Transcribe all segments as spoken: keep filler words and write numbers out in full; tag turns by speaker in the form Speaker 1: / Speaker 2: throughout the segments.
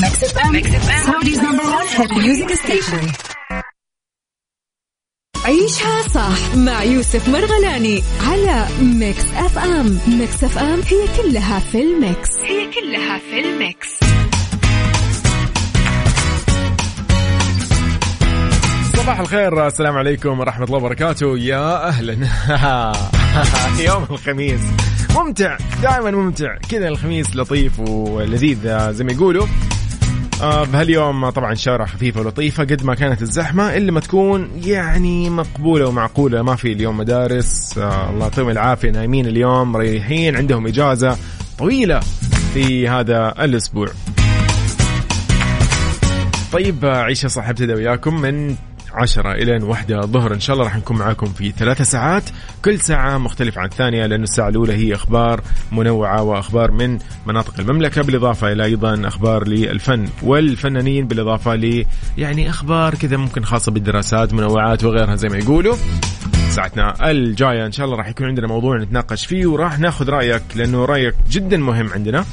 Speaker 1: Mix إف إم, Saudi's number one hit music station.
Speaker 2: عيشها صح مع يوسف مرغلاني على ميكس اف ام. ميكس اف ام هي كلها في الميكس هي كلها في الميكس.
Speaker 3: صباح الخير، السلام عليكم ورحمة الله وبركاته. يا أهلا يوم الخميس ممتع، دائما ممتع كذا. الخميس لطيف ولذيذ زي ما يقولوا. آه بهاليوم طبعا شارع خفيفة ولطيفة، قد ما كانت الزحمة اللي ما تكون يعني مقبولة ومعقولة. ما في اليوم مدارس، آه الله يعطيهم العافية، نايمين اليوم مريحين، عندهم إجازة طويلة في هذا الأسبوع. طيب عيشة صح ابتدى وياكم من عشرة إلى واحدة الظهر إن شاء الله. راح نكون معاكم في ثلاثة ساعات، كل ساعة مختلفة عن الثانية، لأن الساعة الأولى هي أخبار منوعة وأخبار من مناطق المملكة، بالإضافة إلى أيضا أخبار للفن والفنانين، بالإضافة ل يعني أخبار كذا ممكن خاصة بالدراسات، منوعات وغيرها زي ما يقولوا. ساعتنا الجاية إن شاء الله راح يكون عندنا موضوع نتناقش فيه، وراح ناخذ رأيك لأنه رأيك جدا مهم عندنا،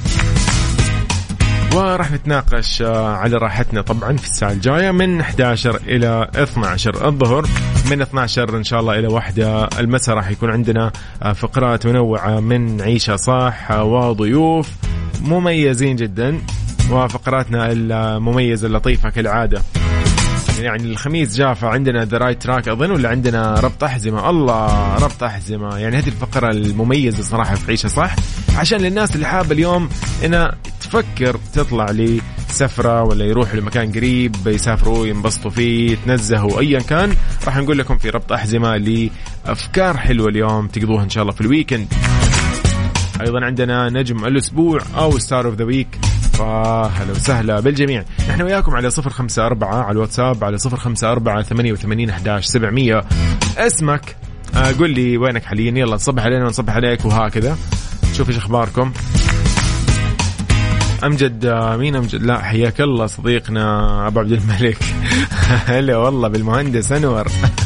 Speaker 3: وراح نتناقش على راحتنا طبعا في الساعة الجاية من إحدى عشر إلى اثني عشر الظهر. من اثني عشر إن شاء الله إلى واحدة المساء راح يكون عندنا فقرات منوعة من عيشة صح وضيوف مميزين جدا، وفقراتنا المميزة اللطيفة كالعادة. يعني الخميس جافة عندنا ذا رايت تراك أظن، ولا عندنا ربط أحزمة. الله، ربط أحزمة، يعني هذه الفقرة المميزة صراحة في عيشة صح، عشان للناس اللي حابة اليوم إنها تفكر تطلع لي سفرة ولا يروحوا لمكان قريب يسافروا ينبسطوا فيه يتنزهوا أيا كان. راح نقول لكم في ربط أحزمة لأفكار حلوة اليوم تقضوها إن شاء الله في الويكند. أيضا عندنا نجم الأسبوع أو ستار أوف ذا ويك، فهلا وسهلا بالجميع. نحن وياكم على صفر خمسة أربعة على الواتساب، على صفر خمسة أربعة ثمانية وثمانين أحد عشر سبعمية. اسمك، قول لي وينك حاليا، يلا نصبح علينا ونصبح عليك وهكذا. شوف إيش أخباركم. أمجد، مين أمجد؟ لا حياك الله صديقنا أبو عبد الملك. هلا والله بالمهندس أنور.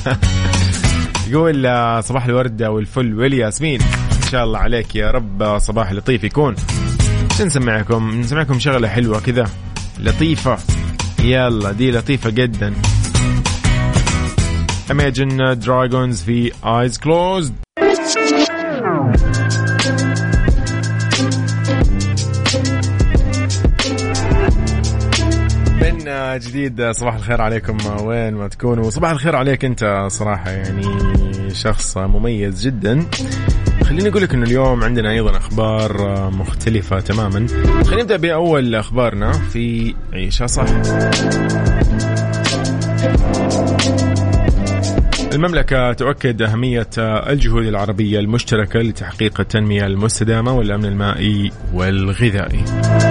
Speaker 3: يقول صباح الوردة والفل والياسمين إن شاء الله عليك يا رب، صباح لطيف يكون. نسمعكم نسمعكم شغلة حلوة كذا لطيفة، يلا دي لطيفة جدا. Imagine Dragons في Eyes Closed. من جديد صباح الخير عليكم وين ما تكونوا. صباح الخير عليك انت صراحة، يعني شخص مميز جدا. خليني أقول لك إنه اليوم عندنا أيضا أخبار مختلفة تماما. خلينا نبدأ بأول أخبارنا في عيشة صح. المملكة تؤكد أهمية الجهود العربية المشتركة لتحقيق التنمية المستدامة والأمن المائي والغذائي.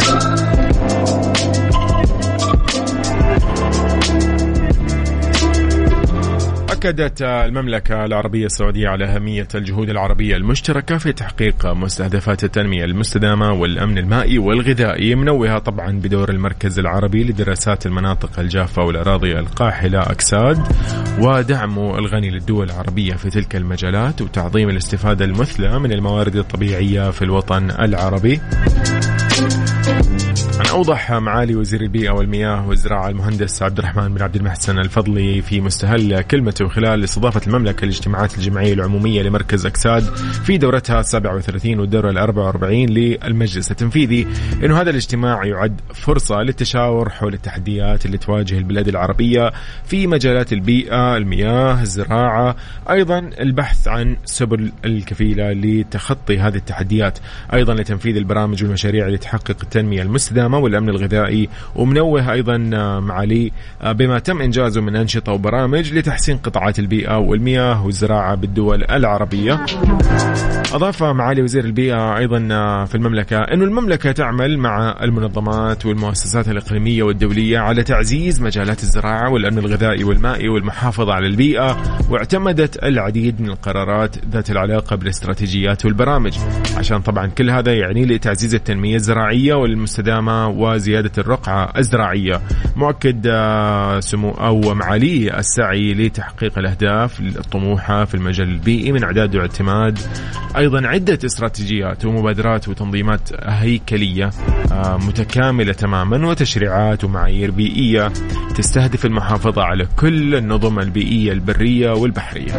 Speaker 3: أكدت المملكة العربية السعودية على أهمية الجهود العربية المشتركة في تحقيق مستهدفات التنمية المستدامة والأمن المائي والغذائي، منوهة طبعا بدور المركز العربي لدراسات المناطق الجافة والأراضي القاحلة أكساد، ودعم الغني للدول العربية في تلك المجالات، وتعظيم الاستفادة المثلى من الموارد الطبيعية في الوطن العربي. أن أوضح معالي وزير البيئة والمياه والزراعة المهندس عبد الرحمن بن عبد المحسن الفضلي في مستهل كلمته خلال استضافة المملكة الاجتماعات الجمعية العمومية لمركز أكساد في دورتها السابعة وثلاثين والدورة الأربعة وأربعين للمجلس التنفيذي، إنه هذا الاجتماع يعد فرصة للتشاور حول التحديات اللي تواجه البلاد العربية في مجالات البيئة، المياه، الزراعة، أيضا البحث عن سبل الكفيلة لتخطي هذه التحديات، أيضا لتنفيذ البرامج والمشاريع اللي تحقق التنمية المستدامة والأمن الغذائي. ومنوه أيضا معالي بما تم إنجازه من أنشطة وبرامج لتحسين قطاعات البيئة والمياه والزراعة بالدول العربية. أضاف معالي وزير البيئة أيضا في المملكة أن المملكة تعمل مع المنظمات والمؤسسات الإقليمية والدولية على تعزيز مجالات الزراعة والأمن الغذائي والمائي والمحافظة على البيئة، واعتمدت العديد من القرارات ذات العلاقة بالاستراتيجيات والبرامج، عشان طبعا كل هذا يعني لتعزيز التنمية الزراعية والمستدامة وزيادة الرقعة الزراعية، مؤكد سمو أو معالي السعي لتحقيق الأهداف الطموحة في المجال البيئي من إعداد واعتماد أيضا عدة استراتيجيات ومبادرات وتنظيمات هيكلية متكاملة تماما وتشريعات ومعايير بيئية تستهدف المحافظة على كل النظم البيئية البرية والبحرية.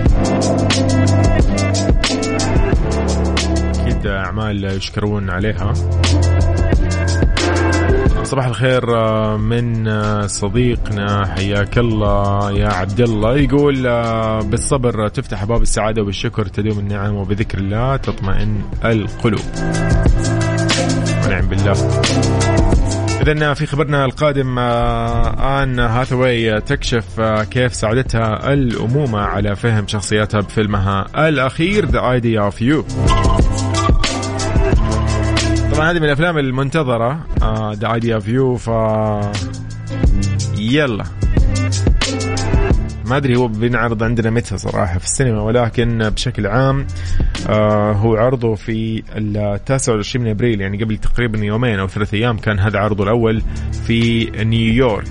Speaker 3: أكيد أعمال يشكرون عليها. صباح الخير من صديقنا، حياك الله يا عبد الله، يقول بالصبر تفتح أبواب السعادة وبالشكر تدوم النعم وبذكر الله تطمئن القلوب. ونعم بالله. إذن في خبرنا القادم آن هاثواي تكشف كيف ساعدتها الأمومة على فهم شخصيتها بفيلمها الأخير The Idea of You. طبعا هذه من الأفلام المنتظرة uh, The Idea of You. ف يلا ما أدري هو بينعرض عندنا متى صراحة في السينما، ولكن بشكل عام آه هو عرضه في التاسع والعشرين من أبريل، يعني قبل تقريبا يومين أو ثلاثة أيام كان هذا عرضه الأول في نيويورك.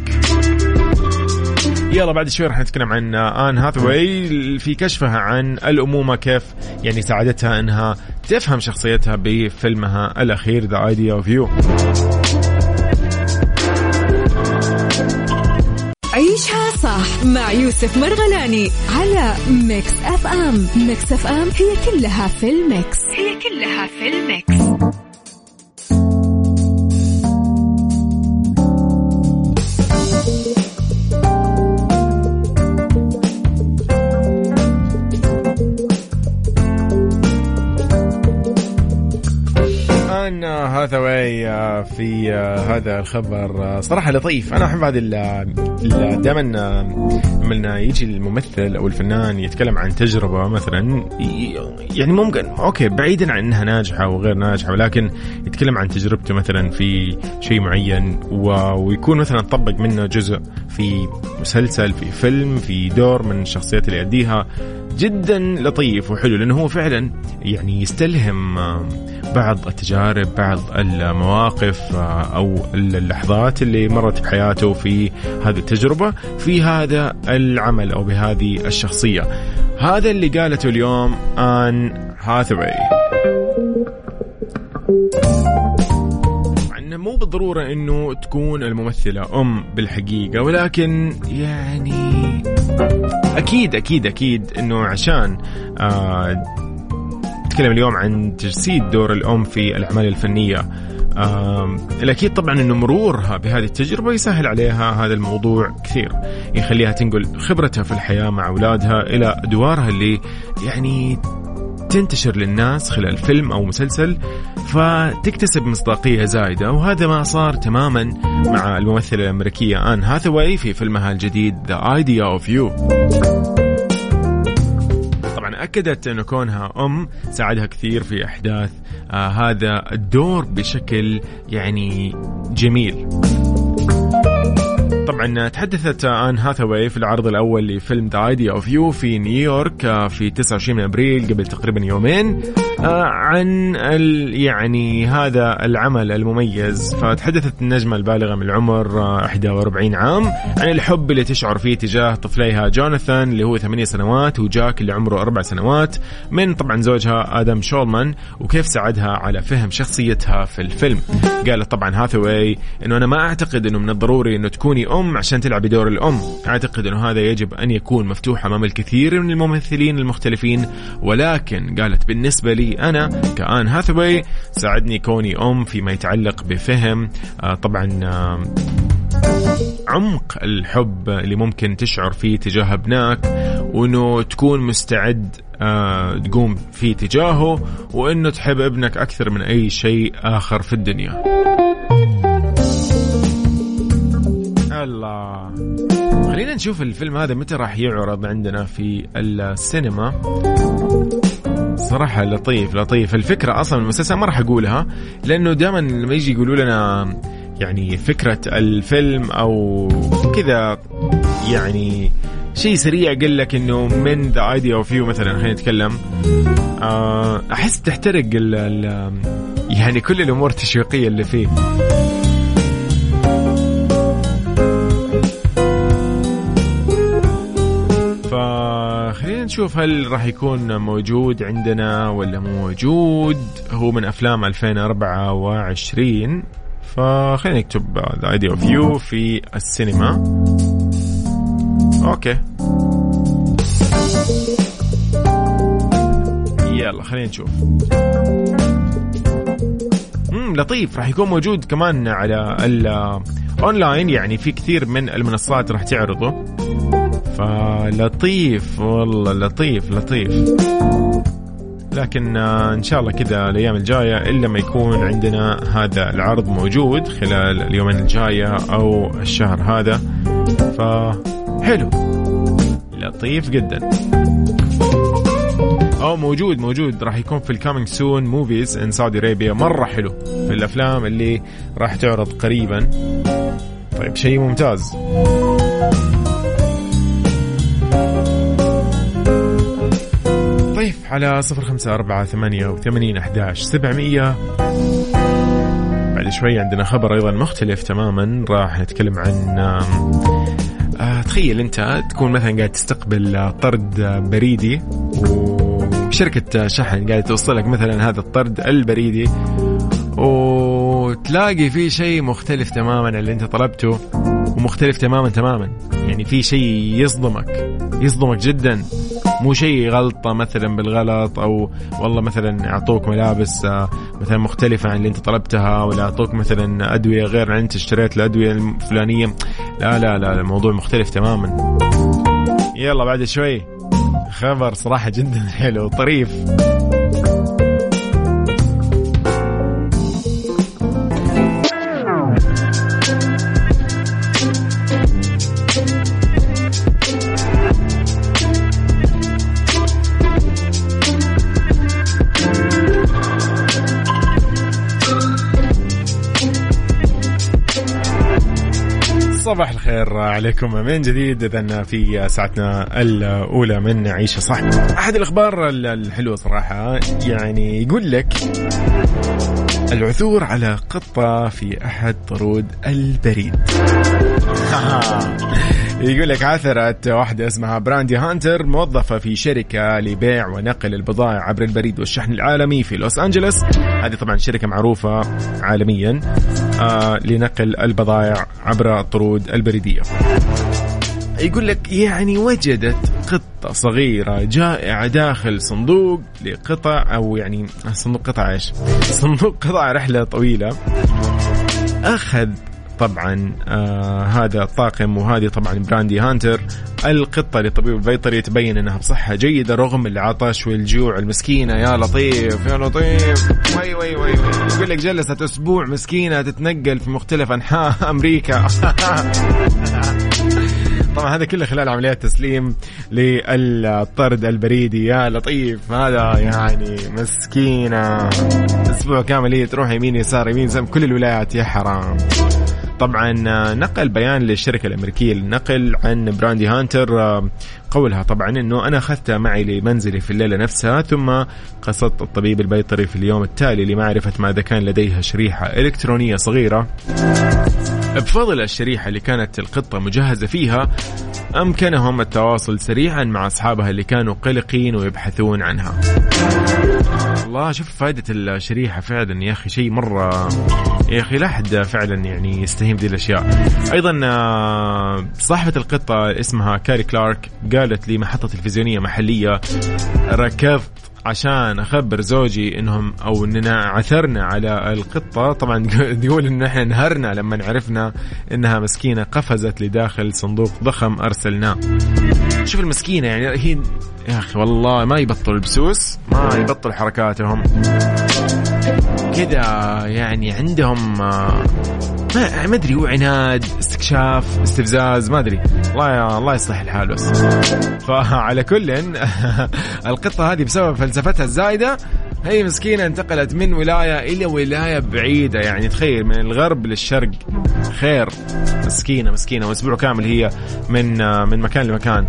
Speaker 3: يلا بعد شوي راح نتكلم عن آن هاثواي في كشفها عن الأمومة، كيف يعني ساعدتها أنها تفهم شخصيتها بفيلمها الأخير The Idea of You.
Speaker 2: عيشها صح مع يوسف مرغلاني على ميكس أف أم. ميكس أف أم هي كلها في الميكس، هي كلها في الميكس.
Speaker 3: هاثواي في هذا الخبر صراحة لطيف. أنا أحب هذه دائما لما يجي الممثل أو الفنان يتكلم عن تجربة مثلا، يعني ممكن أوكي بعيدا عن أنها ناجحة وغير ناجحة، ولكن يتكلم عن تجربته مثلا في شيء معين ويكون مثلا طبق منه جزء في مسلسل، في فيلم، في دور من الشخصيات اللي يأديها. جدا لطيف وحلو، لأنه هو فعلا يعني يستلهم بعض التجارب، بعض المواقف أو اللحظات اللي مرت بحياته في هذه التجربة في هذا العمل أو بهذه الشخصية. هذا اللي قالته اليوم آن هاثواي. مو بالضرورة إنه تكون الممثلة أم بالحقيقة، ولكن يعني أكيد أكيد أكيد إنه عشان آه نتكلم اليوم عن تجسيد دور الأم في الأعمال الفنية، آه الأكيد طبعا إنه مرورها بهذه التجربة يسهل عليها هذا الموضوع كثير، يخليها تنقل خبرتها في الحياة مع أولادها إلى أدوارها اللي يعني تنتشر للناس خلال فيلم أو مسلسل، فتكتسب مصداقية زايدة. وهذا ما صار تماما مع الممثلة الأمريكية آن هاثواي في فيلمها الجديد The Idea of You. طبعا أكدت أن كونها أم ساعدها كثير في إحداث آه هذا الدور بشكل يعني جميل. طبعا تحدثت آن هاثواي في العرض الأول لفيلم The Idea of You في نيويورك في تسعة وعشرين من أبريل قبل تقريبا يومين عن يعني هذا العمل المميز. فتحدثت النجمة البالغة من العمر واحد وأربعين عام عن الحب اللي تشعر فيه تجاه طفليها جوناثان اللي هو ثمانية سنوات وجاك اللي عمره أربع سنوات من طبعا زوجها آدم شولمان، وكيف ساعدها على فهم شخصيتها في الفيلم. قالت طبعا هاثواي إنه أنا ما أعتقد إنه من الضروري إنه تكوني أم عشان تلعبي دور الأم، أعتقد أنه هذا يجب أن يكون مفتوح أمام الكثير من الممثلين المختلفين، ولكن قالت بالنسبة لي أنا كآن هاثواي ساعدني كوني أم فيما يتعلق بفهم آه طبعا آه عمق الحب اللي ممكن تشعر فيه تجاه ابنائك، وأنه تكون مستعد آه تقوم فيه تجاهه، وأنه تحب ابنك أكثر من أي شيء آخر في الدنيا. الله، خلينا نشوف الفيلم هذا متى راح يعرض عندنا في السينما. صراحة لطيف لطيف الفكرة أصلا المسلسل ما راح أقولها، لأنه دائما لما يجي يقولوا لنا يعني فكرة الفيلم أو كذا يعني شيء سريع قل لك إنه من The Idea of You مثلا، خلينا نتكلم أحس تحترق ال ال يعني كل الأمور التشويقية اللي فيه. نشوف هل راح يكون موجود عندنا ولا موجود. هو من أفلام ألفين وأربعة وعشرين، فخلينا نكتب The Idea of You في السينما. أوكي يلا خلينا نشوف. امم لطيف، راح يكون موجود كمان على الأونلاين، يعني في كثير من المنصات راح تعرضه، فلطيف والله لطيف لطيف. لكن إن شاء الله كذا الأيام الجاية إلا ما يكون عندنا هذا العرض موجود خلال اليومين الجاية أو الشهر هذا، فحلو لطيف جدا. أو موجود موجود راح يكون في الكامينج سون موفيز إن سعودي أرابيا، مرة حلو في الأفلام اللي راح تعرض قريبا. طيب شيء ممتاز. طيب على صفر خمسة أربعة ثمانية وثمانين أحداش سبعمية. بعد شوي عندنا خبر أيضا مختلف تماما، راح نتكلم عن آه تخيل أنت تكون مثلا قاعد تستقبل طرد بريدي وشركة شحن قاعدة توصلك مثلا هذا الطرد البريدي، وتلاقي فيه شيء مختلف تماما اللي أنت طلبته، ومختلف تماما تماما، يعني في شيء يصدمك يصدمك جدا، مو شيء غلطة مثلا بالغلط، أو والله مثلا أعطوك ملابس مثلا مختلفة عن اللي أنت طلبتها، ولا أعطوك مثلا أدوية غير عن أنت اشتريت الأدوية الفلانية. لا لا لا الموضوع مختلف تماما. يلا بعد شوي خبر صراحة جدا حلو طريف. صباح الخير عليكم من جديد. إذن في ساعتنا الأولى من عيشة صح. أحد الأخبار الحلوة صراحة، يعني يقول لك العثور على قطة في أحد طرود البريد. يقول لك عثرت واحدة اسمها براندي هانتر، موظفة في شركة لبيع ونقل البضائع عبر البريد والشحن العالمي في لوس أنجلوس. هذه طبعا شركة معروفة عالميا آه لنقل البضائع عبر الطرود البريدية. يقول لك يعني وجدت قطة صغيرة جائعة داخل صندوق لقطع، أو يعني صندوق قطع إيش صندوق قطع رحلة طويلة. أخذ طبعا آه هذا الطاقم، وهذه طبعا براندي هانتر القطة لطبيب البيطري، تبين انها بصحة جيدة رغم العطش والجوع. المسكينة يا لطيف يا لطيف وي وي وي يقول لك جلست اسبوع مسكينة تتنقل في مختلف انحاء امريكا. طبعا هذا كله خلال عمليات تسليم للطرد البريدي. يا لطيف هذا يعني مسكينة اسبوع كامل هي تروح يمين يسار يمين زم كل الولايات يا حرام. طبعا نقل بيان للشركة الأمريكية للنقل عن براندي هانتر، قولها طبعا أنه أنا أخذتها معي لمنزلي في الليلة نفسها، ثم قصدت الطبيب البيطري في اليوم التالي لمعرفة ماذا كان لديها شريحة إلكترونية صغيرة. بفضل الشريحة اللي كانت القطة مجهزة فيها أمكنهم التواصل سريعا مع أصحابها اللي كانوا قلقين ويبحثون عنها. الله شوف فائدة الشريحة فعلا يا أخي، شيء مرة يا أخي لا أحد فعلا يعني يستهين بهذه الأشياء. أيضا صاحبة القطة اسمها كاري كلارك قالت لي محطة تلفزيونية محلية ركضت عشان أخبر زوجي إنهم أو إننا عثرنا على القطة. طبعا يقول إن إحنا انهرنا لما عرفنا إنها مسكينة قفزت لداخل صندوق ضخم أرسلناه. شوف المسكينة يعني هي يا أخي والله ما يبطل البسوس، ما يبطل حركاتهم كذا، يعني عندهم ما ما أدري هو عناد استكشاف استفزاز ما أدري. الله يا الله يصلح الحال. بس فعلى كل القطة هذه بسبب فلسفتها الزايدة هي مسكينة انتقلت من ولاية إلى ولاية بعيدة، يعني تخيل من الغرب للشرق. خير مسكينة مسكينة وأسبوع كامل هي من من مكان لمكان.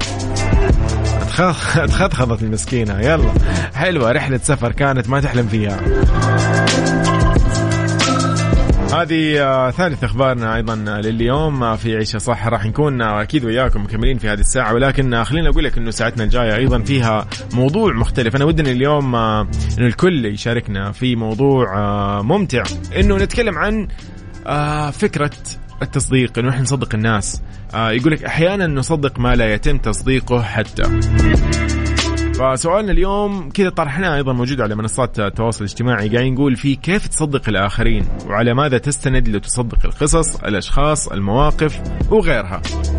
Speaker 3: تخضخضت المسكينة. يلا حلوة رحلة سفر كانت ما تحلم فيها. هذه آه ثالث أخبارنا أيضا لليوم آه في عيشة صح. راح نكون آه أكيد وياكم مكملين في هذه الساعة، ولكن آه خلينا أقول لك إنه ساعتنا الجاية أيضا فيها موضوع مختلف. أنا ودنا اليوم آه إنه الكل يشاركنا في موضوع آه ممتع، إنه نتكلم عن آه فكرة التصديق، إنه إحنا نصدق الناس. آه يقولك أحيانا نصدق ما لا يتم تصديقه حتى. فسؤالنا اليوم كذا طرحناه أيضا موجود على منصات التواصل الاجتماعي، قاعدين نقول فيه كيف تصدق الآخرين وعلى ماذا تستند لتصدق القصص، الأشخاص، المواقف وغيرها.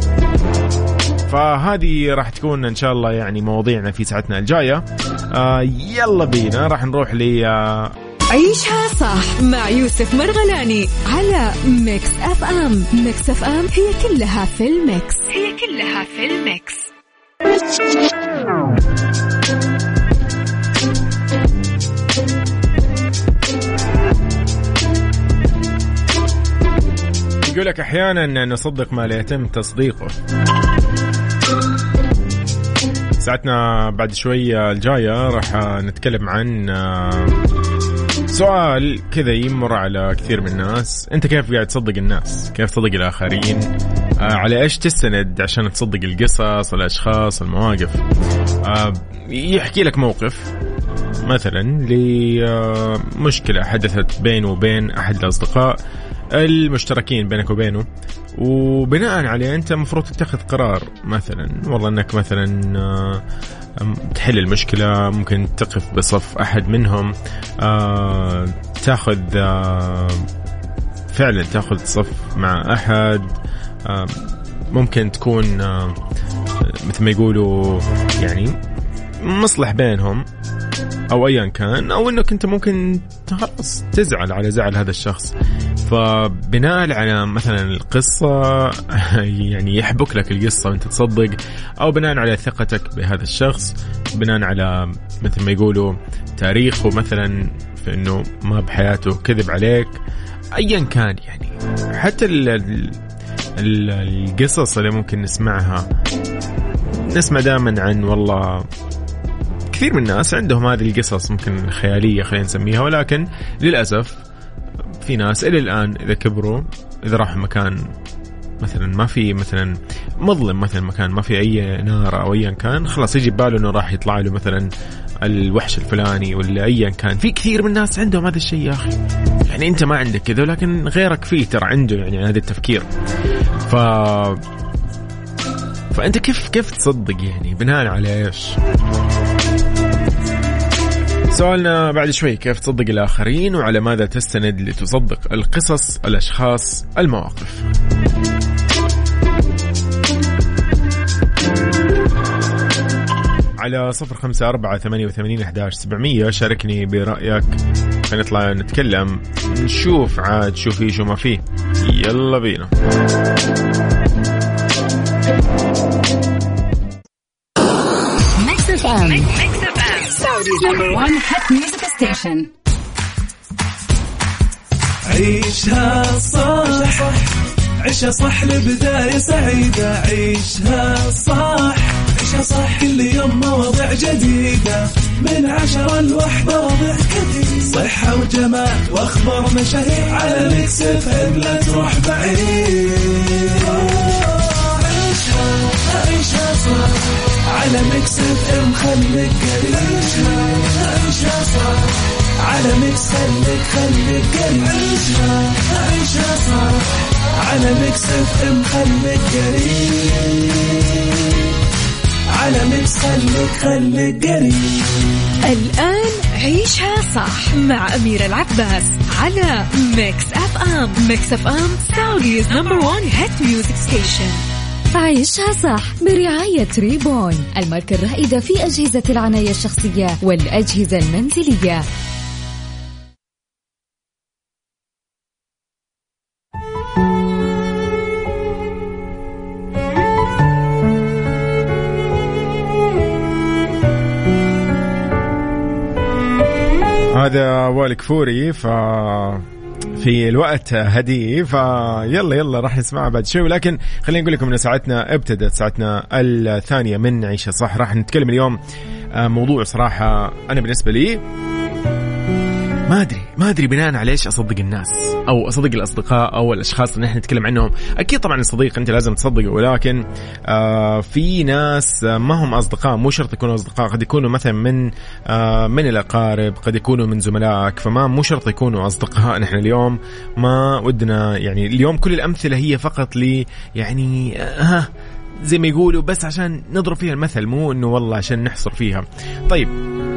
Speaker 3: فهذه راح تكون إن شاء الله يعني مواضيعنا في ساعتنا الجاية. آه يلا بينا راح نروح ل آه
Speaker 2: عيشها صح مع يوسف مرغلاني على ميكس أف أم. ميكس أف أم هي كلها في الميكس، هي كلها في الميكس.
Speaker 3: يقولك أحيانا نصدق ما لا يتم تصديقه. ساعتنا بعد شوية الجاية راح نتكلم عن سؤال كذا يمر على كثير من الناس. أنت كيف قاعد تصدق الناس؟ كيف تصدق الآخرين؟ على إيش تستند عشان تصدق القصص، الأشخاص، المواقف؟ يحكي لك موقف مثلا لمشكلة حدثت بينه وبين أحد الأصدقاء المشتركين بينك وبينه، وبناء عليه أنت مفروض تتخذ قرار، مثلا والله أنك مثلا تحل المشكلة، ممكن تقف بصف أحد منهم، تأخذ فعلا تأخذ صف مع أحد، ممكن تكون مثل ما يقولوا يعني مصلح بينهم أو أيا كان، أو أنك أنت ممكن خلاص تزعل على زعل هذا الشخص. فبناء على مثلا القصة يعني يحبك لك القصة وأنت تصدق، أو بناء على ثقتك بهذا الشخص، بناء على مثل ما يقولوا تاريخه مثلا في أنه ما بحياته كذب عليك، أيا كان يعني. حتى ال ال القصص اللي ممكن نسمعها، نسمع دائما عن والله كثير من الناس عندهم هذه القصص ممكن خيالية خلينا نسميها، ولكن للأسف في ناس إلى الآن إذا كبروا، إذا راحوا مكان مثلا ما في مثلا مظلم، مثلا مكان ما في أي نار أو أيا كان، خلاص يجي باله إنه راح يطلع له مثلا الوحش الفلاني ولا أيا كان. في كثير من الناس عندهم هذا الشيء يا أخي، يعني أنت ما عندك كذا ولكن غيرك فيه ترى عنده يعني هذا التفكير. ف فأنت كيف كيف تصدق يعني بناء على إيش؟ سؤالنا بعد شوي، كيف تصدق الآخرين وعلى ماذا تستند لتصدق القصص، الأشخاص، المواقف؟ على صفر خمسة أربعة ثمانية وثمانين أحداش سبعمية شاركني برأيك. فنطلع نتكلم نشوف عاد شو فيه شو ما فيه. يلا بينا.
Speaker 1: Mix إف إم. Mix إف إم. Saudi's number one hit music station.
Speaker 4: عيشها صح، عيشها صح لبداية سعيدة. عيشها صح، عيشها صح كل يوم مواضيع جديدة، من عشرة لوحدة وضع كثير، صحة وجمال واخبار مشاهير، على ميكس إف إم لا تروح بعيد. عيشها عيشها صح على ميكس إف إم، خليك قريب. عيشها صح على ميكس، خليك خليك قريب. عيشها عيشها صح على ميكس إف إم، خليك قريب. على ميكس خليك خليك قريب.
Speaker 2: الآن عيشها صح مع أميرة العباس على ميكس أف أم. ميكس أف أم Saudi's number one hit music station.
Speaker 5: عيشها صح برعاية ريبون، الماركة الرائدة في أجهزة العناية الشخصية والأجهزة المنزلية.
Speaker 3: هذا والك فوري ف في الوقت هدي، فيلا يلا راح نسمعها بعد شوي. ولكن خلينا نقول لكم ان ساعتنا ابتدت ساعتنا الثانية من عيشة صح. راح نتكلم اليوم موضوع صراحة أنا بالنسبة لي ما أدري ما أدري بناء على إيش أصدق الناس أو أصدق الأصدقاء أو الأشخاص اللي إحنا نتكلم عنهم. أكيد طبعا الصديق أنت لازم تصدقه، ولكن آه في ناس ما هم أصدقاء، مو شرط يكونوا أصدقاء، قد يكونوا مثلا من آه من الأقارب، قد يكونوا من زملائك، فما مو شرط يكونوا أصدقاء. نحن اليوم ما ودنا يعني اليوم كل الأمثلة هي فقط لي يعني ها آه زي ما يقولوا بس عشان نضرب فيها المثل، مو إنه والله عشان نحصر فيها. طيب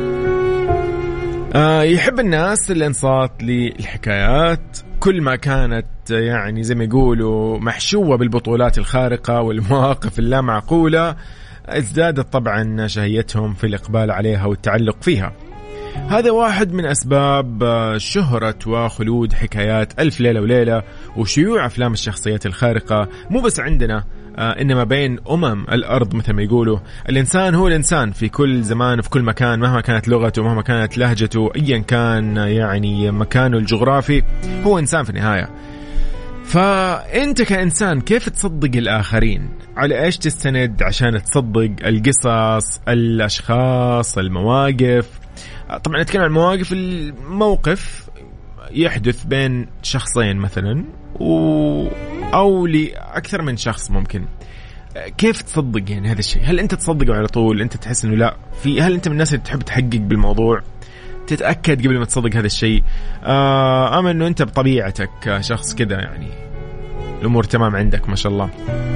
Speaker 3: آه يحب الناس الانصات للحكايات كل ما كانت يعني زي ما يقولوا محشوة بالبطولات الخارقة والمواقف اللامعقولة، ازدادت طبعا شهيتهم في الإقبال عليها والتعلق فيها. هذا واحد من أسباب شهرة وخلود حكايات ألف ليلة وليلة وشيوع أفلام الشخصيات الخارقة، مو بس عندنا إنما بين أمم الأرض. مثل ما يقولوا الإنسان هو الإنسان في كل زمان وفي كل مكان، مهما كانت لغته مهما كانت لهجته أيا كان يعني مكانه الجغرافي، هو إنسان في النهاية. فأنت كإنسان كيف تصدق الآخرين؟ على إيش تستند عشان تصدق القصص، الأشخاص، المواقف؟ طبعا نتكلم عن مواقف، الموقف يحدث بين شخصين مثلا و... أو لأكثر من شخص ممكن. كيف تصدق يعني هذا الشيء؟ هل أنت تصدقه على طول؟ أنت تحس إنه لا في؟ هل أنت من الناس اللي تحب تحقق بالموضوع، تتأكد قبل ما تصدق هذا الشيء؟ آه أما إنه أنت بطبيعتك شخص كذا يعني الأمور تمام عندك ما شاء الله.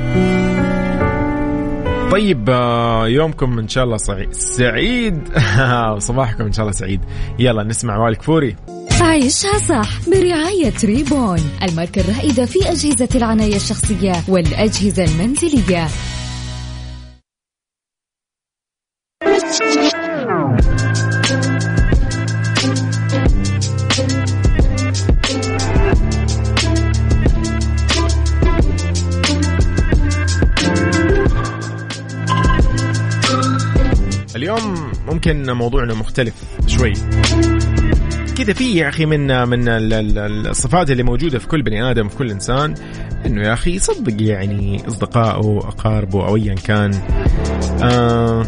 Speaker 3: طيب آه يومكم إن شاء الله سعيد صباحكم إن شاء الله سعيد. يلا نسمع والك فوري.
Speaker 5: عيشها صح برعاية ريبون، الماركة الرائدة في أجهزة العناية الشخصية والأجهزة المنزلية.
Speaker 3: اليوم ممكن موضوعنا مختلف شوي كذا، في يا أخي من من الصفات اللي موجودة في كل بني آدم في كل إنسان، إنه يا أخي يصدق يعني أصدقائه أقاربه أو أيا كان. آه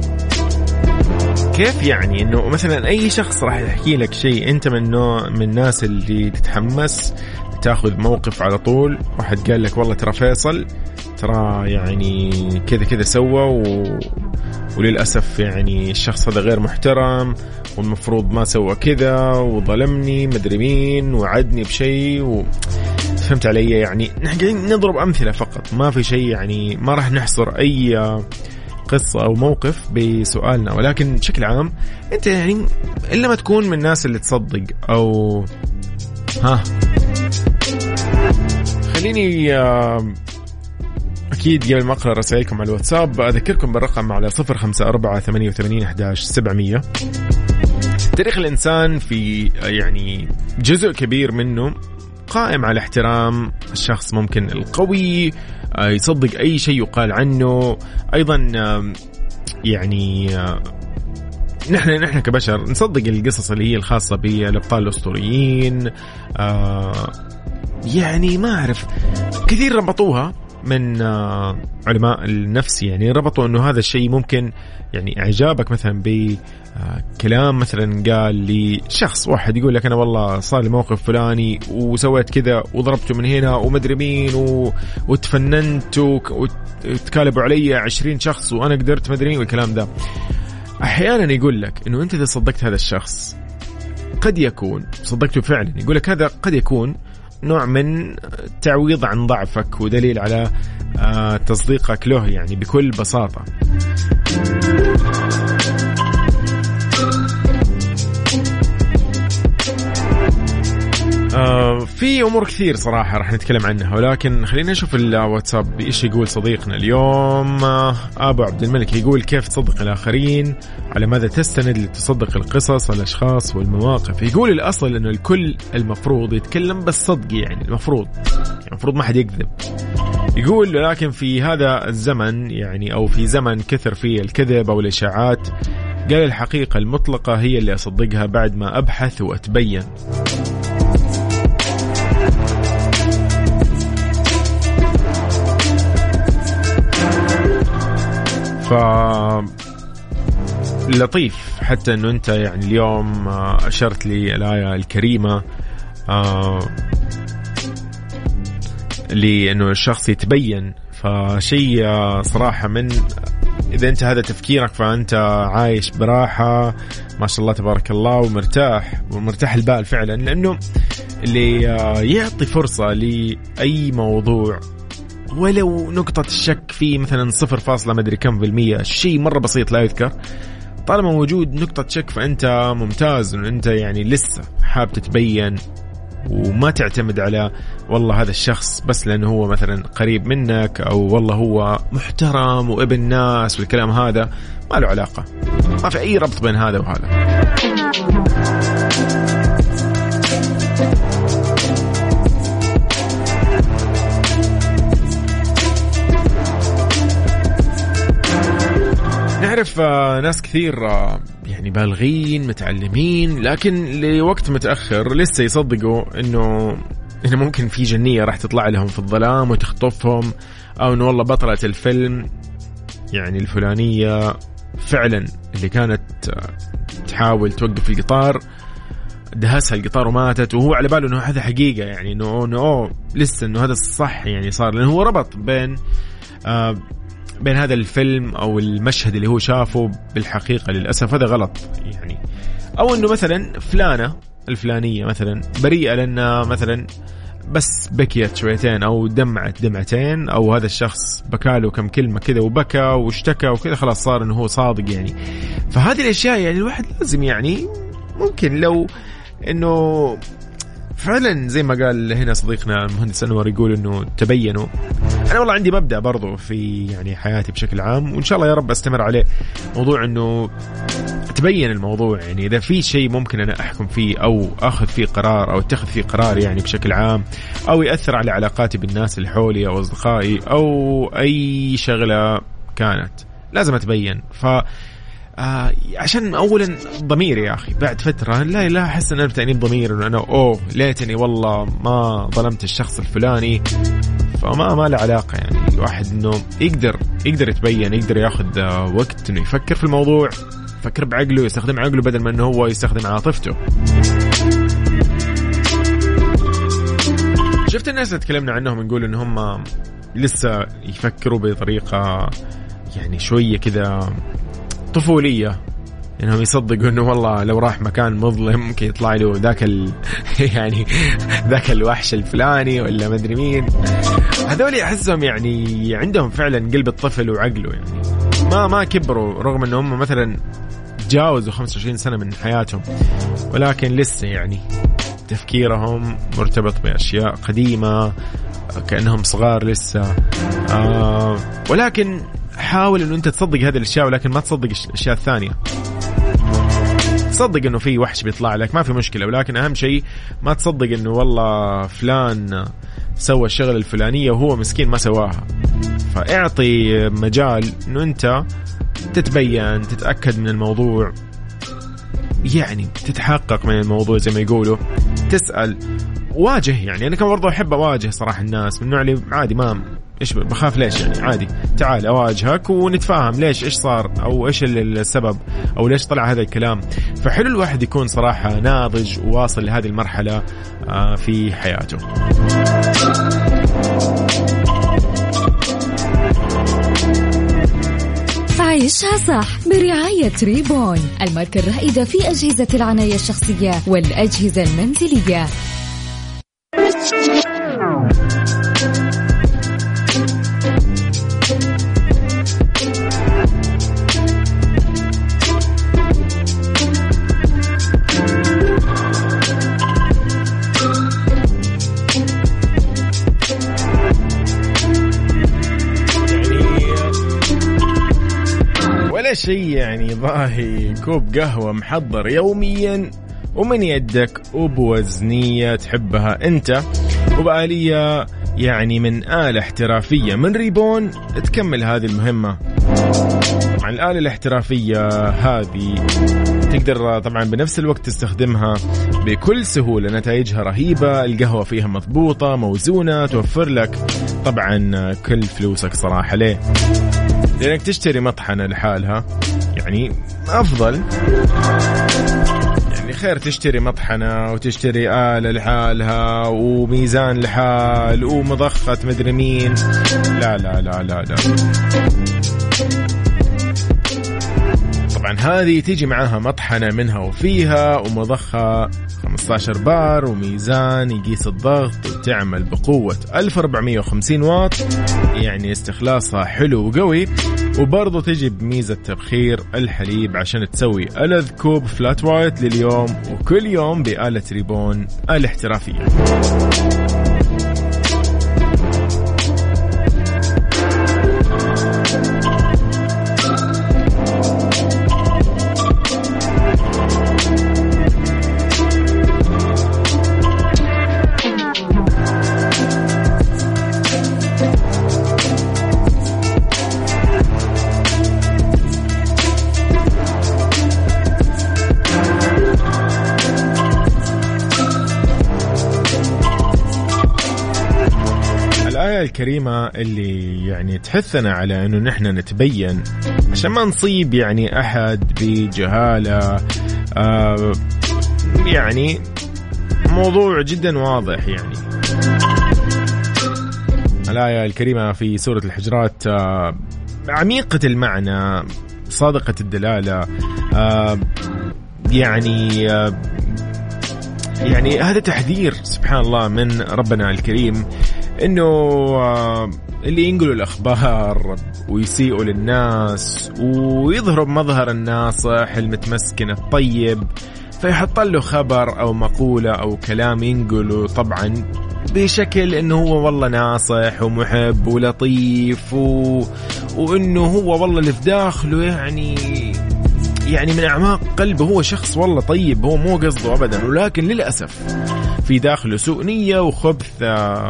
Speaker 3: كيف يعني إنه مثلا أي شخص راح يحكي لك شيء، أنت من نوع من الناس اللي تتحمس تاخذ موقف على طول. واحد قال لك والله ترى فيصل ترى يعني كذا كذا سوى و... وللأسف يعني الشخص هذا غير محترم والمفروض ما سوى كذا وظلمني مدري مين وعدني بشيء و... فهمت علي؟ يعني نحن قاعدين نضرب أمثلة فقط، ما في شيء يعني ما راح نحصر أي قصة أو موقف بسؤالنا، ولكن بشكل عام أنت يعني إلا ما تكون من الناس اللي تصدق أو ها. خليني أكيد قبل ما أقرأ رسائلكم على الواتساب أذكركم بالرقم على صفر خمسة أربعة ثمانية وثمانين أحد عشر سبعمية. تاريخ الإنسان في يعني جزء كبير منه قائم على احترام الشخص، ممكن القوي يصدق أي شيء يقال عنه. أيضا يعني نحن نحن كبشر نصدق القصص اللي هي الخاصة بالأبطال الأسطوريين. يعني ما أعرف كثير ربطوها من علماء النفس، يعني ربطوا أنه هذا الشيء ممكن يعني إعجابك مثلا بكلام مثلا قال لي شخص واحد يقول لك أنا والله صار لي موقف فلاني وسويت كذا وضربته من هنا ومدري مين و... وتفننت وتكالبوا علي عشرين شخص وأنا قدرت مدري مين والكلام ده. أحيانا يقول لك أنه أنت إذا صدقت هذا الشخص قد يكون صدقته فعلا، يقول لك هذا قد يكون نوع من تعويض عن ضعفك ودليل على تصديقك له يعني بكل بساطة. آه في أمور كثير صراحة راح نتكلم عنها، ولكن خلينا نشوف الواتساب إيش يقول صديقنا اليوم. آه أبو عبد الملك يقول كيف تصدق الآخرين؟ على ماذا تستند لتصدق القصص والأشخاص والمواقف؟ يقول الأصل أنه الكل المفروض يتكلم بالصدق، يعني المفروض يعني المفروض ما حد يكذب. يقول لكن في هذا الزمن يعني أو في زمن كثر فيه الكذب أو الإشاعات، قال الحقيقة المطلقة هي اللي أصدقها بعد ما أبحث وأتبين. ف لطيف حتى أنه أنت يعني اليوم أشرت لي الآية الكريمة آه لأنه الشخص يتبين. فشيء صراحة من إذا أنت هذا تفكيرك فأنت عايش براحة ما شاء الله تبارك الله ومرتاح ومرتاح البال فعلا، لأنه اللي يعطي فرصة لأي موضوع ولو نقطة الشك فيه مثلا صفر فاصلة مدري كم بالمية، شيء مرة بسيط لا يذكر، طالما موجود نقطة شك فأنت ممتاز، وأن أنت يعني لسه حاب تتبين وما تعتمد على والله هذا الشخص بس لأنه هو مثلا قريب منك أو والله هو محترم وابن ناس والكلام هذا ما له علاقة، ما في أي ربط بين هذا وهذا. نعرف ناس كثير يعني بالغين متعلمين لكن لوقت متأخر لسه يصدقوا إنه إنه ممكن في جنية راح تطلع لهم في الظلام وتخطفهم، أو إنه والله بطلة الفيلم يعني الفلانية فعلا اللي كانت تحاول توقف القطار دهسها القطار وماتت، وهو على باله إنه هذا حقيقة، يعني إنه إنه لسه إنه هذا الصح يعني صار، لأنه هو ربط بين آه بين هذا الفيلم أو المشهد اللي هو شافه بالحقيقة. للأسف هذا غلط يعني. أو إنه مثلا فلانة الفلانية مثلا بريئة لأنها مثلا بس بكيت شويتين أو دمعت دمعتين، أو هذا الشخص بكاله كم كلمة كذا وبكى واشتكى وكذا خلاص صار إنه هو صادق يعني. فهذه الأشياء يعني الواحد لازم يعني ممكن لو إنه فعلا زي ما قال هنا صديقنا المهندس أنور يقول إنه تبينوا. أنا والله عندي مبدأ برضو في يعني حياتي بشكل عام وإن شاء الله يا رب أستمر عليه، موضوع إنه تبين الموضوع. يعني إذا في شيء ممكن أنا أحكم فيه أو أخذ فيه قرار أو أتخذ فيه قرار يعني بشكل عام أو يأثر على علاقاتي بالناس اللي حولي أو أصدقائي أو أي شغلة كانت، لازم أتبين. ف آه عشان أولا ضميري يا أخي بعد فترة لا لا أحس أن أنا بتأنيب ضمير إنه أنا أوه ليتني والله ما ظلمت الشخص الفلاني. فما ما له علاقة يعني الواحد إنه يقدر يقدر يتبين، يقدر ياخذ وقت إنه يفكر في الموضوع، يفكر بعقله، يستخدم عقله بدل ما إنه هو يستخدم عاطفته. شفت الناس اللي تكلمنا عنهم نقول إن هم لسه يفكروا بطريقة يعني شوية كذا طفولية، إنهم يصدقوا إنه والله لو راح مكان مظلم ممكن يطلع له ذاك ال يعني ذاك الوحش الفلاني ولا مدري مين. هذول أحسهم يعني عندهم فعلا قلب الطفل وعقله، يعني ما ما كبروا رغم إنهم مثلا تجاوزوا خمسة وعشرين سنة من حياتهم، ولكن لسه يعني تفكيرهم مرتبط بأشياء قديمة كأنهم صغار لسه. آه ولكن حاول إنه أنت تصدق هذه الأشياء ولكن ما تصدق الأشياء الثانية. تصدق إنه في وحش بيطلع لك ما في مشكلة، ولكن أهم شيء ما تصدق إنه والله فلان سوى الشغل الفلانية وهو مسكين ما سواها. فاعطي مجال إنه أنت تتبين، تتأكد من الموضوع، يعني تتحقق من الموضوع زي ما يقولوا، تسأل، واجه. يعني أنا كمان برضو أحب أواجه صراحة الناس من النوع اللي عادي ما إيش بخاف ليش يعني عادي تعال أواجهك ونتفاهم ليش إيش صار أو إيش السبب أو ليش طلع هذا الكلام. فحلو الواحد يكون صراحة ناضج وواصل لهذه المرحلة في حياته.
Speaker 5: عيشها صح برعاية ريبون، الماركة الرائدة في أجهزة العناية الشخصية والأجهزة المنزلية.
Speaker 3: شيء يعني ضاهي كوب قهوة محضر يوميا ومن يدك وبوزنية تحبها أنت وبآلية يعني من آلة احترافية من ريبون تكمل هذه المهمة. مع الآلة الاحترافية هذه تقدر طبعا بنفس الوقت تستخدمها بكل سهولة، نتائجها رهيبة، القهوة فيها مضبوطة موزونة، توفر لك طبعا كل فلوسك صراحة. ليه؟ لأنك تشتري مطحنة لحالها يعني أفضل. يعني خير تشتري مطحنة وتشتري آلة لحالها وميزان لحال ومضخة مدري مين. لا لا لا لا لا. طبعا هذه تيجي معها مطحنة منها وفيها ومضخة خمسة عشر بار وميزان يقيس الضغط وتعمل بقوة ألف وأربعمية وخمسين واط، يعني استخلاصها حلو وقوي. وبرضو تجي بميزة تبخير الحليب عشان تسوي ألذ كوب فلات وايت لليوم وكل يوم بآلة ريبون الاحترافية. الكريمة اللي يعني تحثنا على أنه نحن نتبين عشان ما نصيب يعني أحد بجهالة. آه يعني موضوع جدا واضح. يعني الآية الكريمة في سورة الحجرات آه عميقة المعنى صادقة الدلالة. آه يعني آه يعني هذا تحذير سبحان الله من ربنا الكريم إنه اللي ينقلوا الأخبار ويسيئوا للناس ويظهروا بمظهر الناصح المتمسكن الطيب، فيحط له خبر أو مقولة أو كلام ينقله طبعا بشكل إنه هو والله ناصح ومحب ولطيف و... وإنه هو والله اللي في داخله يعني يعني من أعماق قلبه هو شخص والله طيب، هو مو قصده أبدا، ولكن للأسف في داخله سوء نية وخبث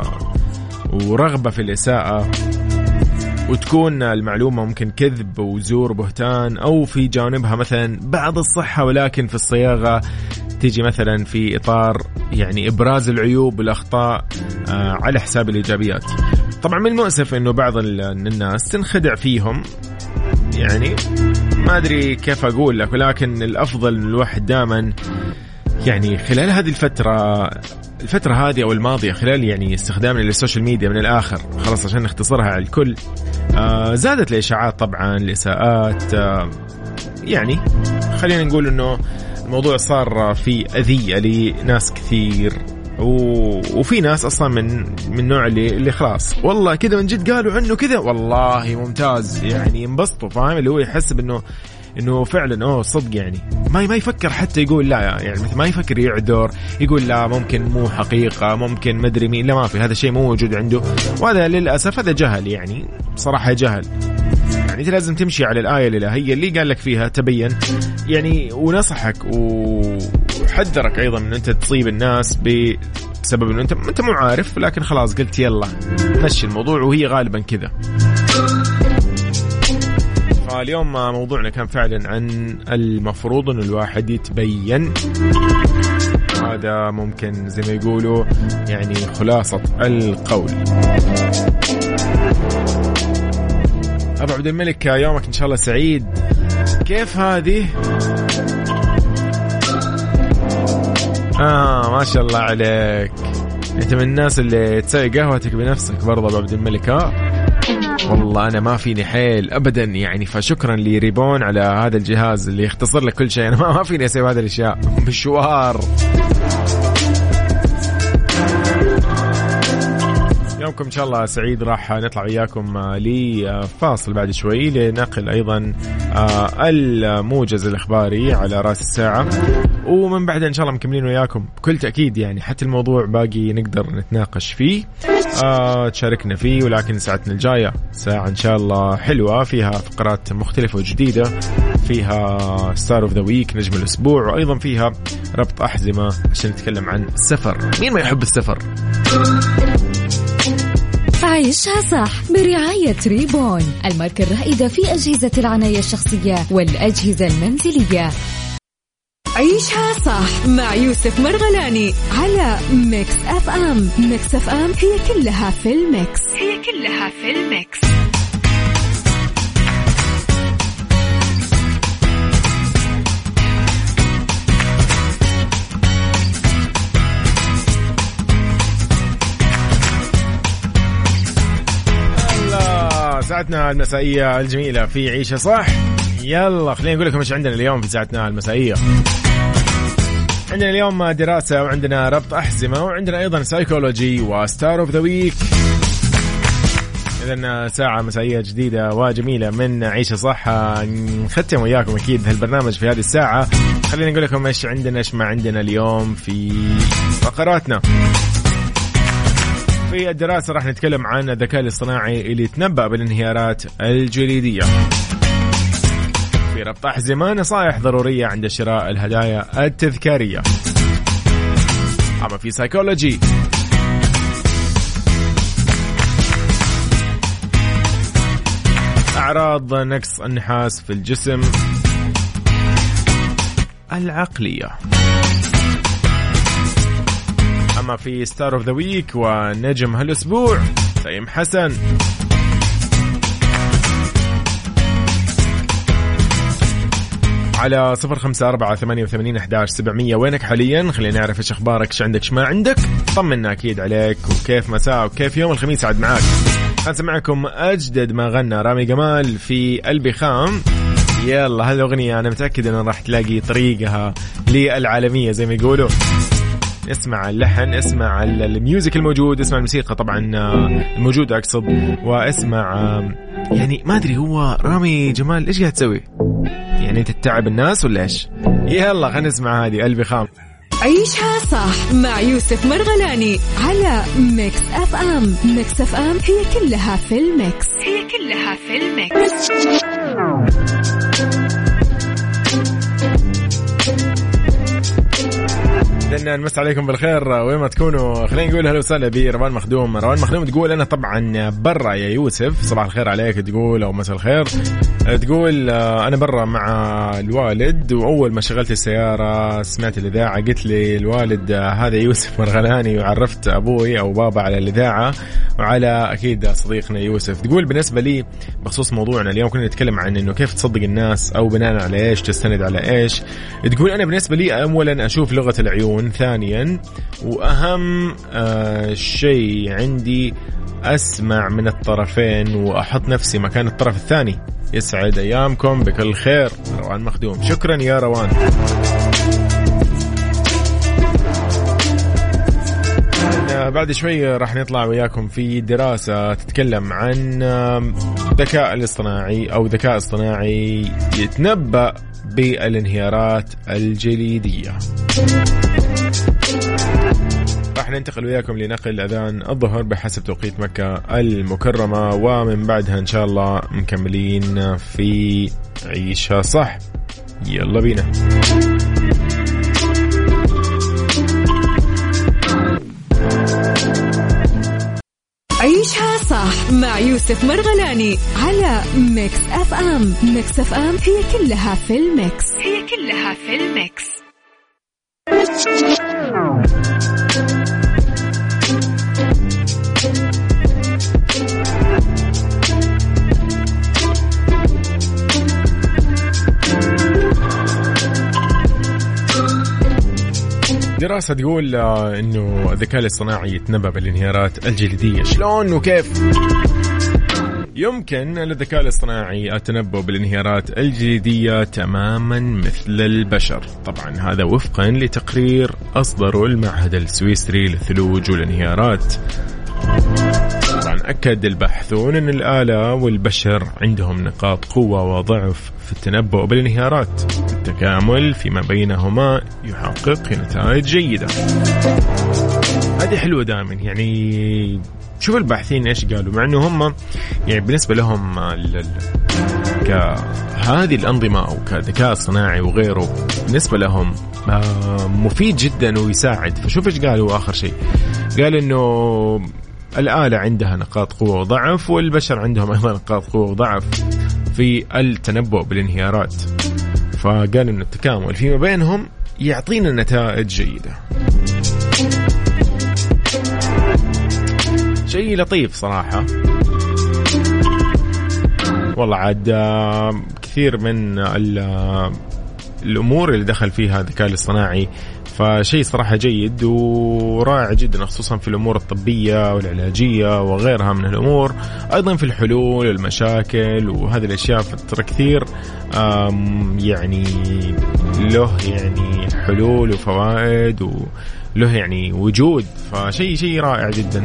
Speaker 3: ورغبة في الإساءة، وتكون المعلومة ممكن كذب وزور بهتان أو في جانبها مثلا بعض الصحة ولكن في الصياغة تيجي مثلا في إطار يعني إبراز العيوب والأخطاء على حساب الإيجابيات. طبعا من المؤسف أنه بعض الناس تنخدع فيهم، يعني ما أدري كيف أقول لك، ولكن الأفضل الواحد دائما يعني خلال هذه الفترة الفترة هذه أو الماضية خلال يعني استخدامنا للسوشيال ميديا من الآخر خلاص عشان نختصرها على الكل، آه زادت الإشاعات طبعا الإساءات. آه يعني خلينا نقول إنه الموضوع صار في أذية لناس كثير، وفي ناس أصلا من من نوع اللي اللي خلاص والله كذا من جد قالوا عنه كذا والله ممتاز، يعني ينبسطوا فاهم، اللي هو يحسب إنه إنه فعلا أوه صدق، يعني ما ما يفكر حتى يقول لا، يعني مثل ما يفكر يعذر يقول لا ممكن مو حقيقة ممكن مدري مين، لا ما في هذا الشيء مو موجود عنده. وهذا للأسف هذا جهل، يعني بصراحة جهل. يعني أنت لازم تمشي على الآية الإلهية اللي قال لك فيها تبين، يعني ونصحك وحذرك أيضا من أنت تصيب الناس بسبب أنه أنت أنت مو عارف، لكن خلاص قلت يلا مشي الموضوع، وهي غالبا كذا. اليوم موضوعنا كان فعلا عن المفروض أن الواحد يتبين، هذا ممكن زي ما يقولوا يعني خلاصة القول. أبو عبد الملك يومك إن شاء الله سعيد. كيف هذه؟ آه ما شاء الله عليك، أنت من الناس اللي تسوي قهوتك بنفسك برضه أبو عبد الملك. ها والله أنا ما فيني حيل أبدا، يعني فشكرا لريبون على هذا الجهاز اللي يختصر لك كل شيء. أنا ما فيني أسوي هذه الأشياء بالشوار. يومكم إن شاء الله سعيد. راح نطلع وياكم لفاصل بعد شوي لنقل أيضا الموجز الإخباري على رأس الساعة، ومن بعد إن شاء الله مكملين وياكم بكل تأكيد، يعني حتى الموضوع باقي نقدر نتناقش فيه آه تشاركنا فيه. ولكن ساعتنا الجاية ساعة إن شاء الله حلوة فيها فقرات مختلفة وجديدة، فيها ستار اوف ذا ويك نجم الأسبوع، وأيضا فيها ربط أحزمة عشان نتكلم عن السفر. مين ما يحب السفر؟
Speaker 5: عيشها صح برعاية ريبون، الماركة الرائدة في أجهزة العناية الشخصية والأجهزة المنزلية.
Speaker 2: عيشها صح مع يوسف مرغلاني على ميكس أف أم. ميكس أف أم هي كلها في الميكس، هي كلها في الميكس.
Speaker 3: ساعتنا المسائية الجميلة في عيشة صح. يلا خلينا نقول لكم ايش عندنا اليوم في ساعتنا المسائية. عندنا اليوم دراسة، وعندنا ربط أحزمة، وعندنا أيضا سايكولوجي وستار اوف ذا ويك. إذن ساعة مسائية جديدة وجميلة من عيشة صح نختم وياكم أكيد هالبرنامج في هذه الساعة. خلينا نقول لكم ايش عندنا ايش ما عندنا اليوم في فقراتنا. في الدراسة راح نتكلم عن الذكاء الاصطناعي اللي يتنبأ بالانهيارات الجليدية. في ربط أحزمة، نصائح ضرورية عند شراء الهدايا التذكارية. أما في سايكولوجي أعراض نقص النحاس في الجسم العقلية. أما في ستار اوف ذا ويك ونجم هالأسبوع فهيم حسن. على صفر خمسة أربعة ثمانية وثمانين أحداش سبعمية وينك حاليا؟ خلينا نعرف إيش أخبارك، إيش عندك إيش ما عندك. طمنا أكيد عليك وكيف مساء وكيف يوم الخميس عاد معاك. هنسمعكم أجدد ما غنى رامي جمال في قلبي خام. يلا هالأغنية أنا متأكد أنه راح تلاقي طريقها للعالمية زي ما يقولوا. اسمع اللحن، اسمع الميوزك الموجود، اسمع الموسيقى طبعا الموجودة أقصد، واسمع يعني ما أدري هو رامي جمال إيش قاعد تسوي، يعني تتعب الناس ولا إيش؟ يلا خلينا نسمع هذه قلبي خام.
Speaker 2: عيشها صح مع يوسف مرغلاني على ميكس أف أم. ميكس أف أم هي كلها في الميكس، هي كلها في الميكس.
Speaker 3: بدنا نمس عليكم بالخير وين ما تكونوا. خلينا نقول هلا وسهلا بروان مخدوم. روان مخدوم تقول أنا طبعا برا يا يوسف، صباح الخير عليك تقول أو مساء الخير. تقول أنا برا مع الوالد، وأول ما شغلت السيارة سمعت الإذاعة، قلت لي الوالد هذا يوسف مرغلاني، وعرفت أبوي أو بابا على الإذاعة وعلى أكيد صديقنا يوسف. تقول بالنسبة لي بخصوص موضوعنا اليوم كنا نتكلم عن إنه كيف تصدق الناس أو بناء على إيش تستند على إيش. تقول أنا بالنسبة لي أولا أشوف لغة العيون، ثانيا وأهم آه شيء عندي أسمع من الطرفين وأحط نفسي مكان الطرف الثاني. يسعد أيامكم بكل خير. روان مخدوم، شكرا يا روان. بعد شوي راح نطلع وياكم في دراسة تتكلم عن الذكاء الاصطناعي أو ذكاء اصطناعي يتنبأ بالانهيارات الجليدية. راح ننتقل وياكم لنقل أذان الظهر بحسب توقيت مكة المكرمة، ومن بعدها إن شاء الله مكملين في عيشها صح. يلا بينا.
Speaker 2: عيشها صح مع يوسف مرغلاني على ميكس أف أم. ميكس أف أم هي كلها في الميكس، هي كلها في الميكس.
Speaker 3: دراسة تقول إنه الذكاء الاصطناعي يتنبأ بالانهيارات الجليدية. شلون وكيف؟ يمكن للذكاء الاصطناعي التنبؤ بالانهيارات الجليدية تماما مثل البشر. طبعا هذا وفقا لتقرير أصدره المعهد السويسري للثلوج والانهيارات. طبعا أكد الباحثون أن الآلة والبشر عندهم نقاط قوة وضعف في التنبؤ بالانهيارات. التكامل فيما بينهما يحقق نتائج جيدة. هذه حلوة دائما. يعني شوف الباحثين إيش قالوا، مع أنه هم يعني بالنسبة لهم كهذه الأنظمة أو كذكاء صناعي وغيره بالنسبة لهم مفيد جدا ويساعد. فشوف إيش قالوا آخر شيء، قال أنه الآلة عندها نقاط قوة وضعف، والبشر عندهم أيضا نقاط قوة وضعف في التنبؤ بالانهيارات. فقال أن التكامل فيما بينهم يعطينا نتائج جيدة. شيء لطيف صراحة والله. عاد كثير من الأمور اللي دخل فيها الذكاء الاصطناعي فشيء صراحة جيد ورائع جدا، خصوصا في الأمور الطبية والعلاجية وغيرها من الأمور، أيضا في الحلول والمشاكل وهذه الأشياء. فترة كثير يعني له يعني حلول وفوائد وله يعني وجود، فشيء شيء رائع جدا.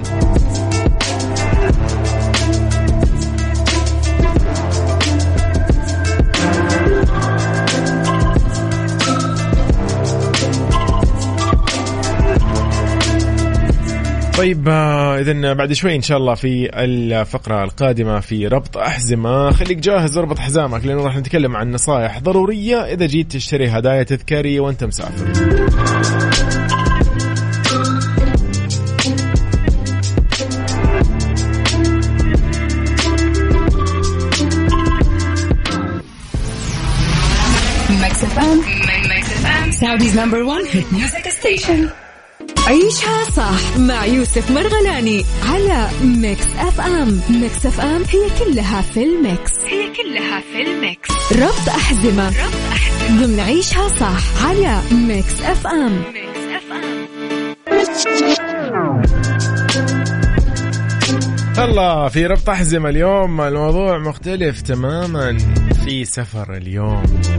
Speaker 3: طيب إذن بعد شوي إن شاء الله في الفقرة القادمة في ربط أحزمة، خليك جاهز وربط حزامك، لأنه راح نتكلم عن نصائح ضرورية إذا جيت تشتري هدايا تذكارية وأنت مسافر.
Speaker 1: Mix إف إم, Mix إف إم, Saudi's number one hit music station.
Speaker 2: عيشها صح مع يوسف مرغلاني على ميكس اف ام. ميكس اف ام هي كلها في الميكس،
Speaker 1: هي كلها في الميكس.
Speaker 2: ربط أحزمة,
Speaker 1: ربط أحزمة
Speaker 2: ضمن عيشها صح على ميكس اف ام.
Speaker 1: ميكس إف إم.
Speaker 3: الله، في ربط أحزمة اليوم الموضوع مختلف تماما، في سفر اليوم.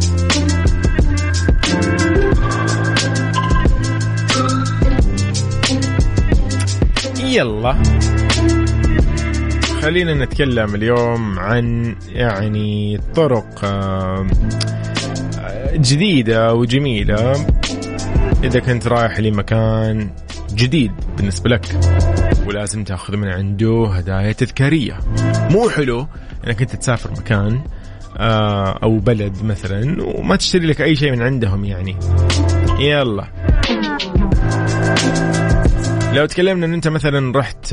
Speaker 3: يلا خلينا نتكلم اليوم عن يعني طرق جديدة وجميلة إذا كنت رايح لمكان جديد بالنسبة لك ولازم تأخذ من عنده هدايا تذكارية. مو حلو أنك أنت تسافر مكان أو بلد مثلا وما تشتري لك أي شيء من عندهم يعني. يلا لو تكلمنا أن أنت مثلا رحت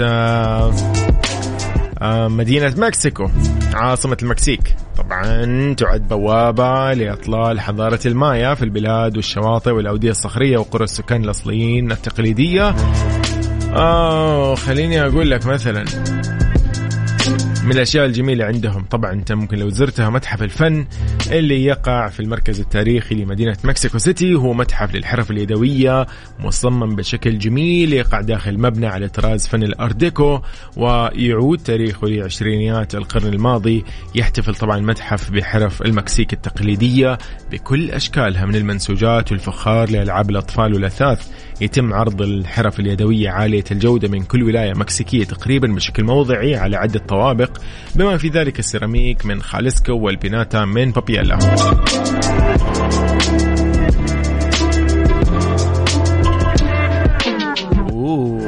Speaker 3: مدينة مكسيكو عاصمة المكسيك، طبعا تعد بوابة لإطلال حضارة المايا في البلاد والشواطئ والأودية الصخرية وقرى السكان الأصليين التقليدية. آه خليني أقول لك مثلا من الأشياء الجميلة عندهم، طبعا أنت ممكن لو زرتها متحف الفن اللي يقع في المركز التاريخي لمدينة مكسيكو سيتي، هو متحف للحرف اليدوية مصمم بشكل جميل يقع داخل مبنى على طراز فن الأرديكو ويعود تاريخه لعشرينيات القرن الماضي. يحتفل طبعا المتحف بحرف المكسيك التقليدية بكل أشكالها من المنسوجات والفخار لألعاب الأطفال والأثاث. يتم عرض الحرف اليدوية عالية الجودة من كل ولاية مكسيكية تقريبا بشكل موضعي على عدة طوابق، بما في ذلك السيراميك من خالسكو والبيناتا من بابيلا. أوه.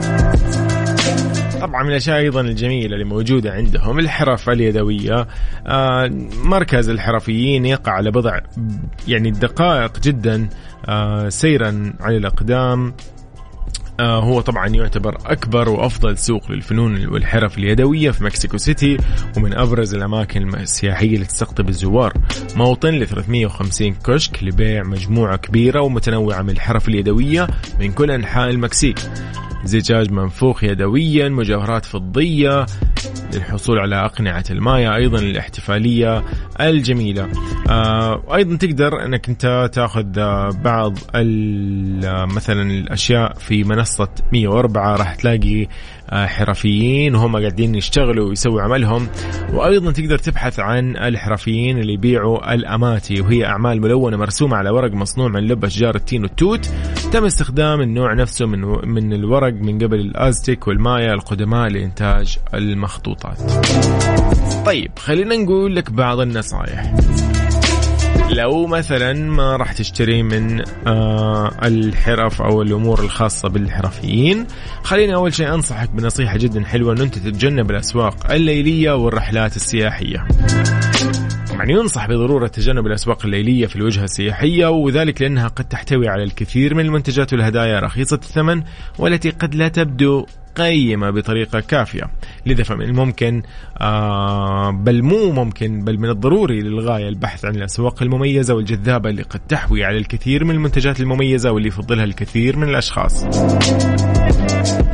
Speaker 3: طبعا من الأشياء أيضا الجميلة اللي موجودة عندهم الحرف اليدوية. آه مركز الحرفيين يقع على بضع يعني دقائق جدا آه سيرا على الأقدام. آه هو طبعا يعتبر أكبر وأفضل سوق للفنون والحرف اليدوية في مكسيكو سيتي، ومن أبرز الأماكن السياحية اللي تستقطب الزوار. موطن ل ثلاثمئة وخمسين كشك لبيع مجموعة كبيرة ومتنوعة من الحرف اليدوية من كل أنحاء المكسيك. زجاج منفوخ يدويا، مجوهرات فضية للحصول على أقنعة المايا، أيضا الاحتفالية الجميلة. آه أيضا تقدر أنك أنت تأخذ بعض مثلا الأشياء في منصة مية وأربعة، راح تلاقي حرفيين وهم قاعدين يشتغلوا ويسووا عملهم. وأيضا تقدر تبحث عن الحرفيين اللي يبيعوا الأماتي، وهي أعمال ملونة مرسومة على ورق مصنوع من لب أشجار التين والتوت. تم استخدام النوع نفسه من من الورق من قبل الأزتك والمايا القدماء لإنتاج المخطوطات. طيب خلينا نقول لك بعض النصائح لو مثلا ما راح تشتري من آه الحرف أو الأمور الخاصة بالحرفيين. خليني أول شيء أنصحك بنصيحة جدا حلوة، أن أنت تتجنب الأسواق الليلية والرحلات السياحية. يعني ينصح بضرورة تجنب الأسواق الليلية في الوجهة السياحية، وذلك لأنها قد تحتوي على الكثير من المنتجات والهدايا رخيصة الثمن والتي قد لا تبدو قيمة بطريقة كافية. لذا فمن الممكن آه بل مو ممكن بل من الضروري للغاية البحث عن الأسواق المميزة والجذابة اللي قد تحوي على الكثير من المنتجات المميزة واللي يفضلها الكثير من الأشخاص.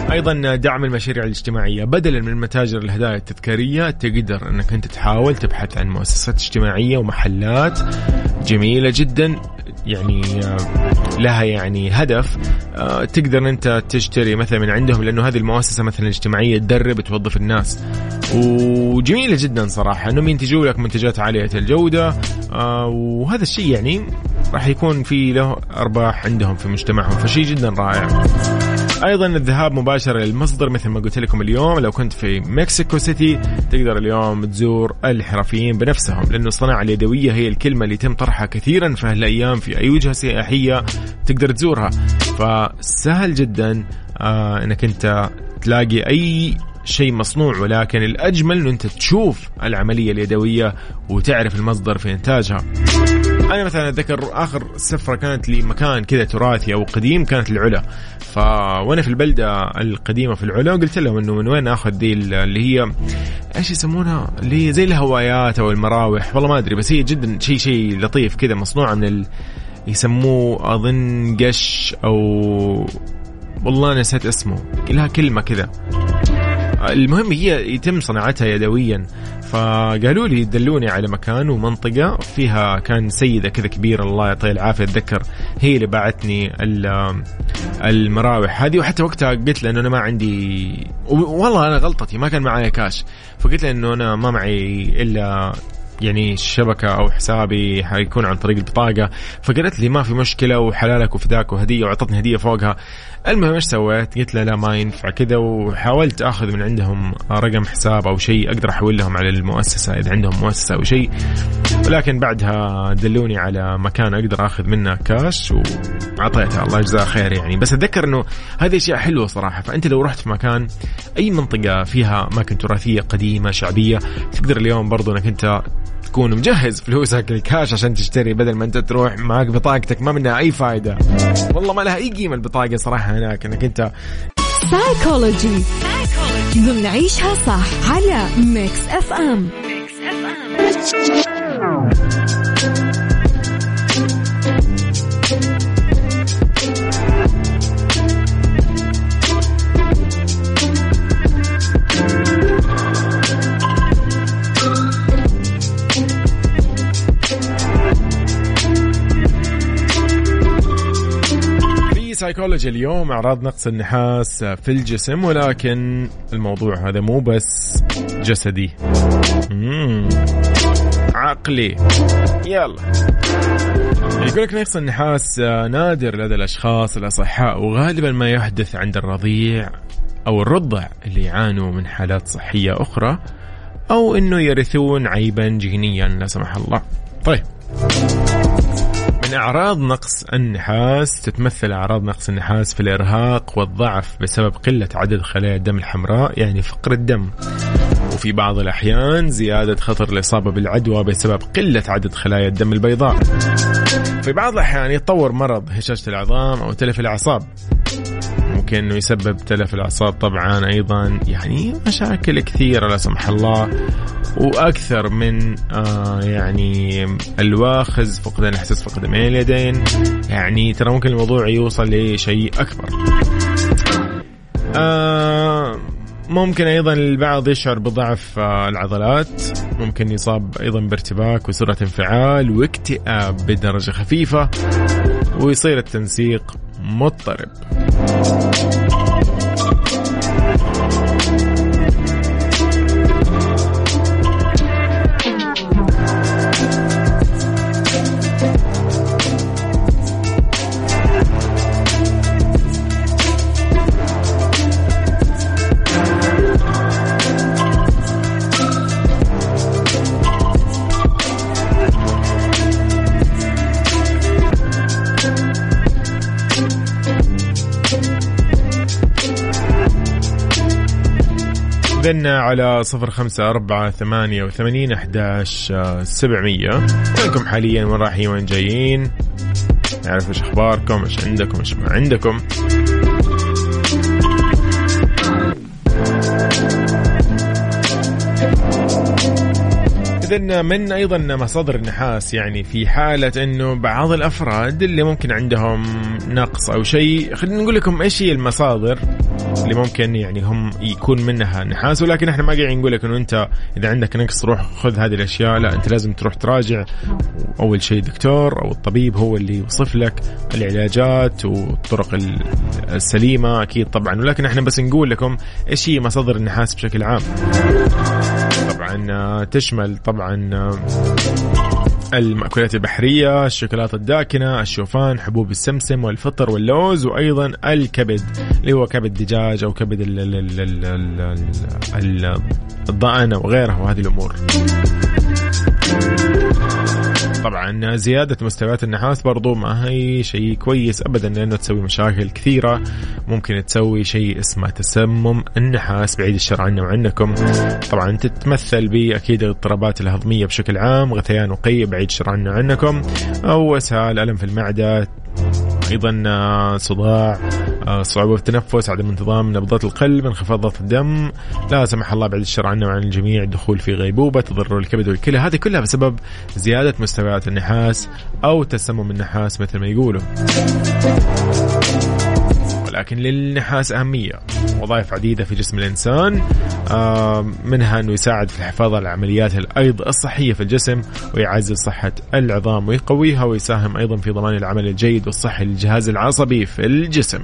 Speaker 3: أيضا دعم المشاريع الاجتماعية بدلا من متاجر الهدايا التذكارية، تقدر أنك أنت تحاول تبحث عن مؤسسات اجتماعية ومحلات جميلة جدا يعني لها يعني هدف تقدر أنت تشتري مثلا من عندهم، لأنه هذه المؤسسة مثلا اجتماعية تدرب توظف الناس، وجميلة جدا صراحة أنهم ينتجوا لك منتجات عالية الجودة، وهذا الشيء يعني راح يكون في له أرباح عندهم في مجتمعهم، فشيء جدا رائع. أيضا الذهاب مباشرة للمصدر مثل ما قلت لكم اليوم، لو كنت في مكسيكو سيتي تقدر اليوم تزور الحرفيين بنفسهم، لأنه الصناعة اليدوية هي الكلمة اللي تم طرحها كثيرا في هالأيام في أي وجهة سياحية تقدر تزورها، فسهل جدا آه أنك أنت تلاقي أي شيء مصنوع، ولكن الأجمل أنه أنت تشوف العملية اليدوية وتعرف المصدر في إنتاجها. أنا مثلا أتذكر آخر سفرة كانت لي مكان كذا تراثي أو قديم كانت العلا، فوأنا في البلدة القديمة في العلا قلت لهم إنه من وين أخذ دي اللي هي إيش يسمونها اللي هي زي الهوايات أو المراوح، والله ما أدري، بس هي جدا شيء شيء لطيف كذا مصنوعة من ال... يسموه أظن قش أو والله نسيت اسمه، لها كلمة كذا، المهم هي يتم صناعتها يدويا. فقالوا لي دلوني على مكان ومنطقة فيها كان سيدة كذا كبيرة الله يعطيها العافية أتذكر هي اللي باعتني المراوح هذه، وحتى وقتها قلت له أنه أنا ما عندي، والله أنا غلطتي ما كان معي كاش، فقلت له أنه أنا ما معي إلا يعني الشبكة أو حسابي حيكون عن طريق البطاقة، فقالت لي ما في مشكلة وحلالك وفداك وهدية، وعطتني هدية فوقها. المهم إيش سويت؟ قلت له لا ما ينفع كذا، وحاولت أخذ من عندهم رقم حساب أو شيء أقدر أحول لهم على المؤسسة إذا عندهم مؤسسة أو شيء، ولكن بعدها دلوني على مكان أقدر أخذ منه كاش وعطيتها الله يجزاه خير يعني. بس أتذكر إنه هذه أشياء حلوة صراحة، فأنت لو رحت في مكان أي منطقة فيها أماكن تراثية قديمة شعبية تقدر اليوم برضو إنك أنت تكون مجهز فلوسك الكاش عشان تشتري، بدل ما أنت تروح معك بطاقتك ما منها أي فائدة، والله ما لها أي قيمة البطاقة صراحة هناك إنك أنت.
Speaker 2: سايكولوجي ضمن عيشها صح على ميكس اف ام.
Speaker 3: سايكولوجي اليوم أعراض نقص النحاس في الجسم، ولكن الموضوع هذا مو بس جسدي، مم. عقلي. يلا يقولك نقص النحاس نادر لدى الأشخاص الأصحاء، وغالبا ما يحدث عند الرضيع أو الرضع اللي يعانوا من حالات صحية أخرى، أو إنه يرثون عيبا جينيا لا سمح الله. طيب من أعراض نقص النحاس تتمثل أعراض نقص النحاس في الإرهاق والضعف بسبب قلة عدد خلايا الدم الحمراء يعني فقر الدم، وفي بعض الأحيان زيادة خطر الإصابة بالعدوى بسبب قلة عدد خلايا الدم البيضاء. في بعض الأحيان يتطور مرض هشاشة العظام أو تلف الأعصاب، ممكن إنه يسبب تلف الأعصاب طبعا أيضا يعني مشاكل كثيرة لا سمح الله، وأكثر من آه يعني الواخز فقدان الإحساس في قدمين اليدين، يعني ترى ممكن الموضوع يوصل لشيء أكبر. آه ممكن أيضا البعض يشعر بضعف آه العضلات، ممكن يصاب أيضا بارتباك وسرعة انفعال واكتئاب بدرجة خفيفة، ويصير التنسيق مضطرب. إذن على صفر خمسة أربعة ثمانية وثمانين أحداش سبعمية وينكم حاليا، وين رايحين وين جايين، نعرف إيش أخباركم، إيش عندكم إيش ما عندكم. إذن من أيضا مصادر النحاس، يعني في حالة أنه بعض الأفراد اللي ممكن عندهم نقص أو شيء، خلينا نقول لكم إيش هي المصادر اللي ممكن يعني هم يكون منها نحاس، ولكن احنا ما قاعدين نقول لك انه انت اذا عندك نقص روح خذ هذه الاشياء، لا انت لازم تروح تراجع اول شيء دكتور او الطبيب هو اللي يوصف لك العلاجات والطرق السليمه اكيد طبعا، ولكن احنا بس نقول لكم ايش هي مصادر النحاس بشكل عام. طبعا تشمل طبعا المأكولات البحرية، الشوكولاتة الداكنة، الشوفان، حبوب السمسم والفطر واللوز، وأيضا الكبد اللي هو كبد دجاج أو كبد ال ال ال ال ال ال الضأن وغيرها وهذه الأمور. طبعا زيادة مستويات النحاس برضو ما هي شيء كويس أبدا، لأنه تسوي مشاكل كثيرة، ممكن تسوي شيء اسمه تسمم النحاس بعيد الشر عنا وعنكم. طبعا تتمثل بأكيد الاضطرابات الهضمية بشكل عام، غثيان وقيء بعيد الشر عنا وعنكم، أو إسهال، ألم في المعدة، أيضا صداع، صعوبة في التنفس، عدم انتظام نبضات القلب، انخفاض ضغط الدم، لا سمح الله بعد الشر عنا وعن الجميع الدخول في غيبوبة، تضرر الكبد والكلى. هذه كلها بسبب زيادة مستويات النحاس أو تسمم النحاس مثل ما يقولوا. ولكن للنحاس أهمية، وظائف عديدة في جسم الإنسان، منها أنه يساعد في الحفاظ على عمليات الأيض الصحية في الجسم، ويعزز صحة العظام ويقويها، ويساهم أيضا في ضمان العمل الجيد والصحي للجهاز العصبي في الجسم.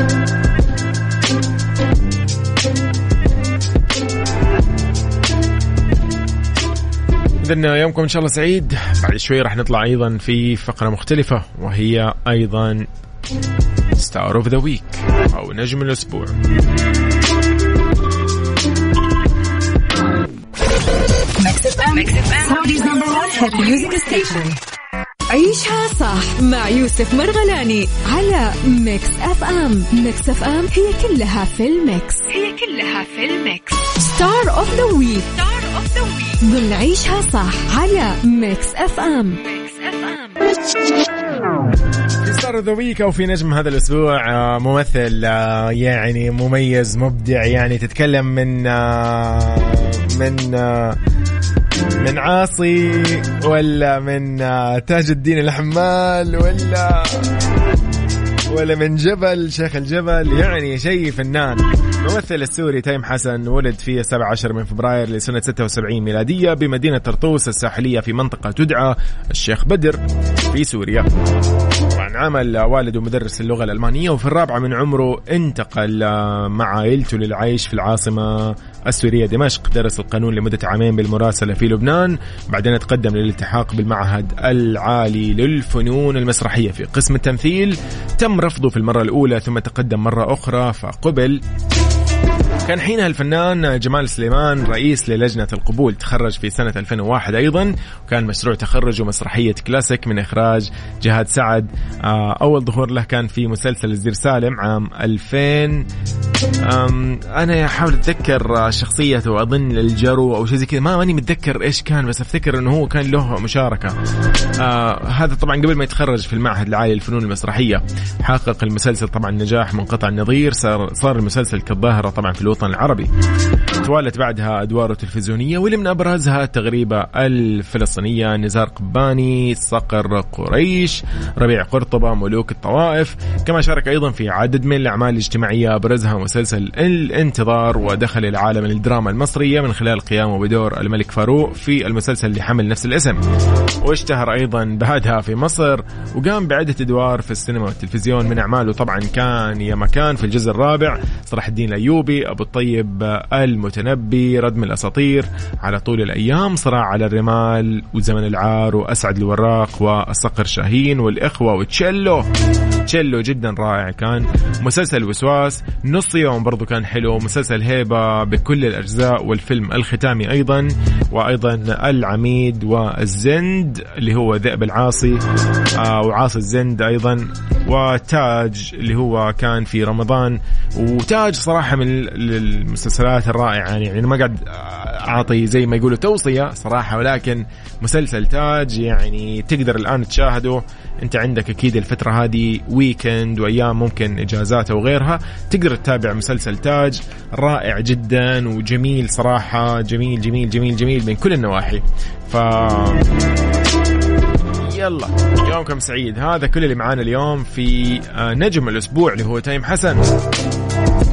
Speaker 3: إذن يومكم إن شاء الله سعيد. بعد شوي راح نطلع أيضا في فقرة مختلفة، وهي أيضا Star of the Week أو نجم الأسبوع.
Speaker 2: عيشها صح مع يوسف مرغلاني على ميكس اف ام. ميكس اف ام هي كلها في الميكس، هي كلها في الميكس. ستار اوف ذا ويك، ستار اوف ذا ويك ضمن عيشها صح على ميكس اف ام. ميكس اف ام
Speaker 3: في ستار اوف ذا ويك او في نجم هذا الاسبوع ممثل يعني مميز مبدع، يعني تتكلم من من من عاصي ولا من تاج الدين الحمال ولا ولا من جبل شيخ الجبل، يعني شيء فنان. الممثل السوري تيم حسن ولد في السابع عشر من فبراير لسنة ستة وسبعين ميلادية بمدينة طرطوس الساحلية في منطقة تدعى الشيخ بدر في سوريا. طبعا عمل والده مدرس اللغة الألمانية، وفي الرابعة من عمره انتقل مع عائلته للعيش في العاصمة السورية دمشق. درس القانون لمدة عامين بالمراسلة في لبنان، بعدين تقدم للالتحاق بالمعهد العالي للفنون المسرحية في قسم التمثيل. تم رفضه في المرة الأولى ثم تقدم مرة أخرى فقبل. كان حينها الفنان جمال سليمان رئيس للجنة القبول. تخرج في سنة ألفين وواحد أيضا، وكان مشروع تخرجه مسرحية كلاسيك من إخراج جهاد سعد. أول ظهور له كان في مسلسل الزير سالم عام ألفين. أنا أحاول أتذكر شخصيته وأظن الجرو أو شيء زي كذا، ما ماني متذكر إيش كان، بس أفتكر إنه هو كان له مشاركة. آه هذا طبعا قبل ما يتخرج في المعهد العالي للفنون المسرحية. حقق المسلسل طبعا نجاح منقطع النظير، صار صار المسلسل كالظاهرة طبعا في الوطن العربي. توالت بعدها أدواره التلفزيونية، واللي من أبرزها التغريبة الفلسطينية، نزار قباني، صقر قريش، ربيع قرطبة، ملوك الطوائف. كما شارك أيضا في عدد من الأعمال الاجتماعية، أبرزها مسلسل الانتظار. ودخل إلى عالم الدراما المصرية من خلال قيامه بدور الملك فاروق في المسلسل اللي حمل نفس الاسم. واشتهر أيضا بعدها في مصر، وقام بعدة أدوار في السينما والتلفزيون. من أعماله طبعا كان يا مكان في الجزء الرابع، صلاح الدين الأيوبي، أبو الطيب المتنبي، ردم الأساطير، على طول الأيام، صراع على الرمال، وزمن العار، وأسعد الوراق، والصقر شاهين، والإخوة، وتشيلو. تشيلو جدا رائع كان. مسلسل وسواس، نص يوم برضو كان حلو. مسلسل هيبة بكل الأجزاء، والفيلم الختامي أيضا، وأيضا العميد والزند اللي هو ذئب العاصي آه وعاصي الزند أيضا، وتاج اللي هو كان في رمضان. وتاج صراحة من المسلسلات الرائعة، يعني أنا ما قاعد أعطي زي ما يقولوا توصية صراحة، ولكن مسلسل تاج يعني تقدر الآن تشاهده. أنت عندك أكيد الفترة هذه ويكند وأيام ممكن إجازات أو غيرها، تقدر تتابع مسلسل تاج، رائع جدا وجميل صراحة، جميل جميل جميل جميل من كل النواحي. ف يلا يومكم سعيد. هذا كل اللي معانا اليوم في نجم الأسبوع اللي هو تايم حسن.